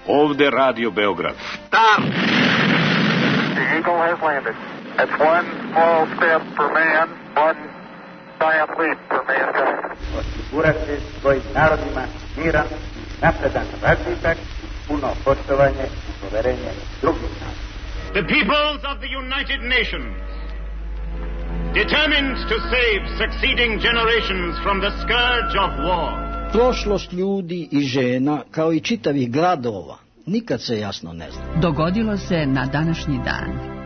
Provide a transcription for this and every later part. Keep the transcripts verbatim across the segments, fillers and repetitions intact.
Ovde Radio Beograd. Stop! The Eagle has landed. That's one small step for man, one giant leap for mankind. Osigurati svojim narodima miran, napredan razvitak, puno poštovanje i poverenje drugih naroda. The peoples of the United Nations, determined to save succeeding generations from the scourge of war. Prošlost ljudi i žena, kao i čitavih gradova, nikad se jasno ne zna. Dogodilo se na današnji dan.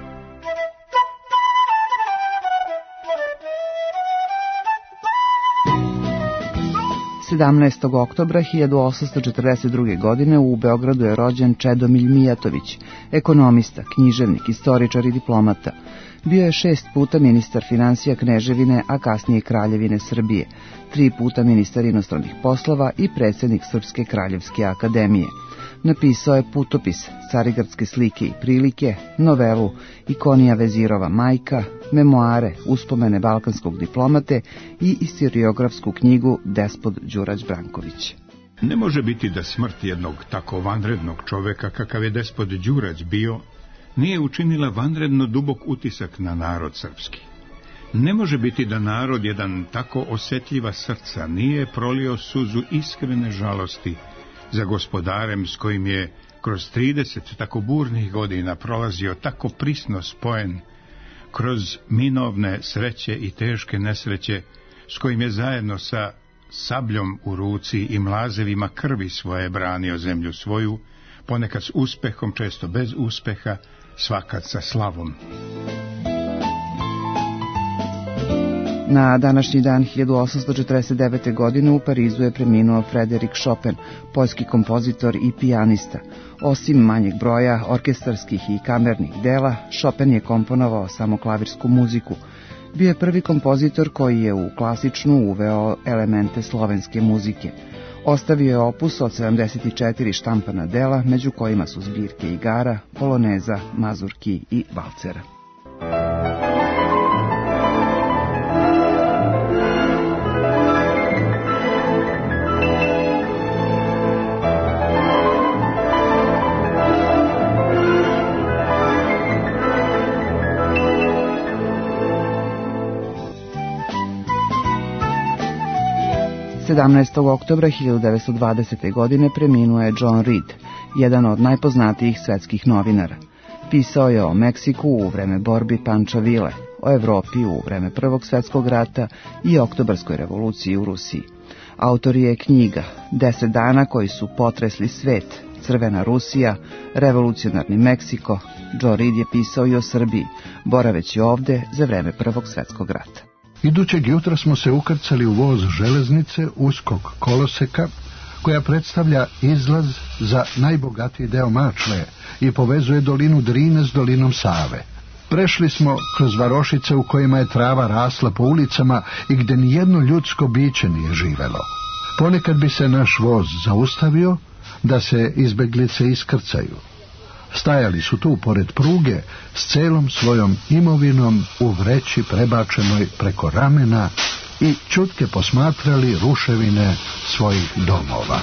sedamnaestog oktobra hiljadu osamsto četrdeset druge. godine u Beogradu je rođen Čedomilj Mijatović, ekonomista, književnik, istoričar i diplomata. Bio je šest puta ministar finansija Kneževine, a kasnije Kraljevine Srbije, tri puta ministar inostranih poslova i predsjednik Srpske kraljevske akademije. Napisao je putopis, Carigradske slike i prilike, novelu Ikonija Vezirova majka, memoare, uspomene balkanskog diplomate i istoriografsku knjigu Despot Đurađ Branković. Ne može biti da smrt jednog tako vanrednog čoveka kakav je Despot Đurađ bio, nije učinila vanredno dubok utisak na narod srpski. Ne može biti da narod jedan tako osjetljiva srca nije prolio suzu iskrene žalosti za gospodarem s kojim je kroz trideset tako burnih godina prolazio tako prisno spojen, kroz minovne sreće i teške nesreće, s kojim je zajedno sa sabljom u ruci i mlazevima krvi svoje branio zemlju svoju, ponekad s uspehom, često bez uspeha, svakad sa slavom. Na današnji dan hiljadu osamsto četrdeset devete. godine u Parizu je preminuo Frederik Chopin, poljski kompozitor i pijanista. Osim manjeg broja orkestarskih i kamernih dela, Chopin je komponovao samo klavirsku muziku. Bio je prvi kompozitor koji je u klasičnu uveo elemente slovenske muzike. Ostavio je opus od sedamdeset četiri štampana dela, među kojima su zbirke igara, poloneza, mazurki i valcera. sedamnaestog oktobra hiljadu devetsto dvadesete. godine preminuo je John Reed, jedan od najpoznatijih svetskih novinara. Pisao je o Meksiku u vreme borbi Panča Vile, o Evropi u vreme Prvog svjetskog rata i Oktobarskoj revoluciji u Rusiji. Autor je knjiga Deset dana koji su potresli svet, Crvena Rusija, Revolucionarni Meksiko. John Reed je pisao i o Srbiji, boraveći ovde za vreme Prvog svjetskog rata. Idućeg jutra smo se ukrcali u voz železnice uskog koloseka, koja predstavlja izlaz za najbogatiji deo Mačve i povezuje dolinu Drine s dolinom Save. Prešli smo kroz varošice u kojima je trava rasla po ulicama i gde nijedno ljudsko biće nije živelo. Ponekad bi se naš voz zaustavio da se izbeglice iskrcaju. Stajali su tu pored pruge s celom svojom imovinom u vreći prebačenoj preko ramena i ćutke posmatrali ruševine svojih domova.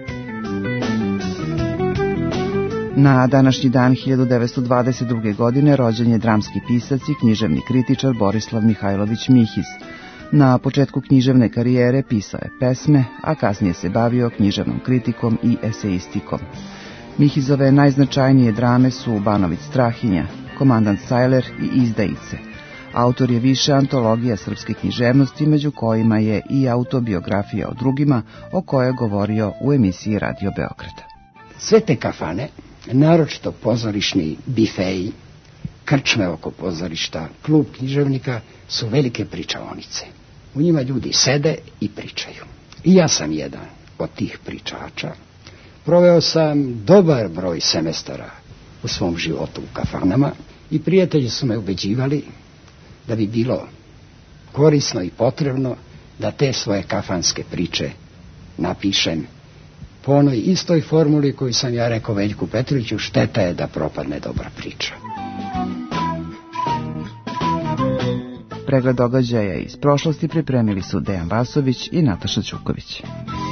Na današnji dan hiljadu devetsto dvadeset druge. godine rođen je dramski pisac i književni kritičar Borislav Mihajlović Mihiz. Na početku književne karijere pisao je pesme, a kasnije se bavio književnom kritikom i eseistikom. Mihizove najznačajnije drame su Banović Strahinja, Komandant Sajler i Izdajice. Autor je više antologija srpske književnosti, među kojima je i autobiografija o drugima, o kojoj je govorio u emisiji Radio Beograda. Sve te kafane, naročito pozorišni bifeji, krčme oko pozorišta, klub književnika, su velike pričaonice. U njima ljudi sede i pričaju. I ja sam jedan od tih pričača. Proveo sam dobar broj semestara u svom životu u kafanama i prijatelji su me ubeđivali da bi bilo korisno i potrebno da te svoje kafanske priče napišem po onoj istoj formuli koju sam ja rekao Veljku Petroviću: šteta je da propadne dobra priča. Pregled događaja iz prošlosti pripremili su Dejan Vasović i Nataša Ćuković.